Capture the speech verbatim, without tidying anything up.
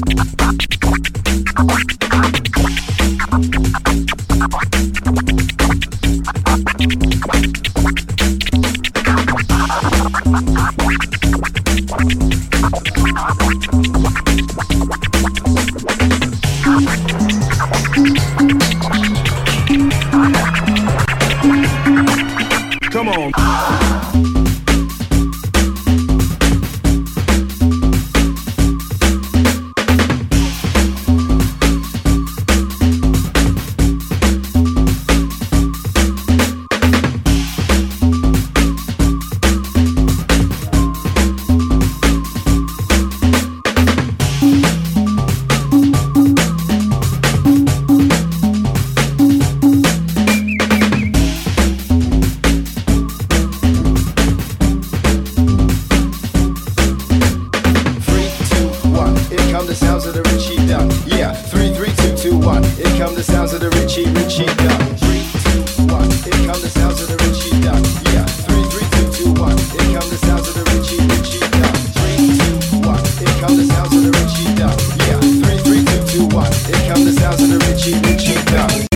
Come on. Come the sounds of the Richie Duck. Yeah, three, three, two, two, one. Here come the sounds of the Richie, Richie Duck. Three, two, one. Here come the sounds of the Richie Duck. Yeah, three, three, two, two, one. Here come the sounds of the Richie, Richie Duck. Three, two, one. Here come the sounds of the Richie Duck.